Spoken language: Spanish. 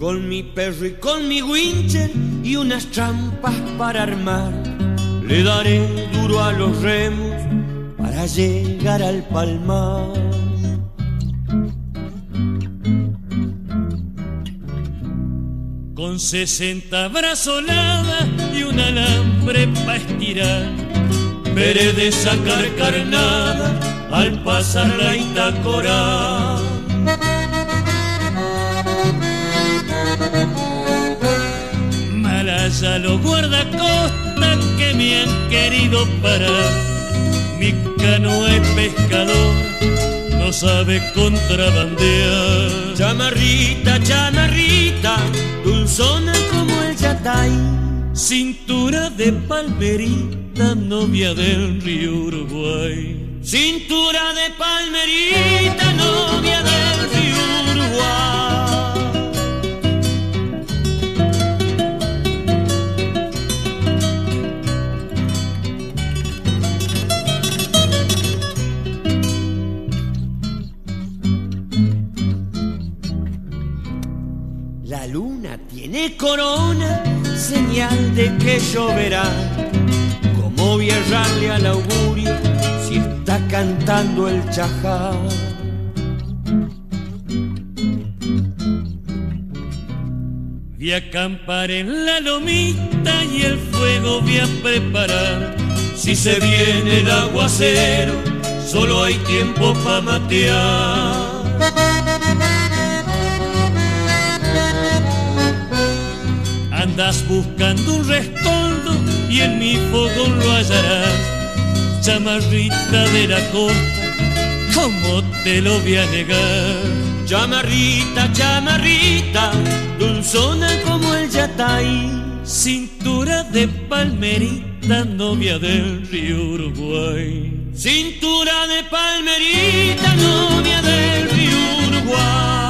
Con mi perro y con mi wincher y unas trampas para armar, le daré duro a los remos para llegar al palmar. Con 60 brazoladas y un alambre pa' estirar, veré de sacar carnada al pasar la Itacorá. Malaya los guardacostas que me han querido parar, mi canoa es pescador, no sabe contrabandear. Chamarrita, chamarrita, dulzona como el yatay, cintura de palmerita, novia del río Uruguay. Cintura de palmerita, novia del río Uruguay. La luna tiene corona, señal de que lloverá. ¿Cómo voy a errarle al augurio si está cantando el chajá? Voy a acampar en la lomita y el fuego voy a preparar. Si se viene el aguacero, solo hay tiempo pa' matear. Andas buscando un rescoldo y en mi fogón lo hallarás. Chamarrita de la costa, ¿cómo te lo voy a negar? Chamarrita, chamarrita, dulzona como el yatay, cintura de palmerita, novia del río Uruguay. Cintura de palmerita, novia del río Uruguay.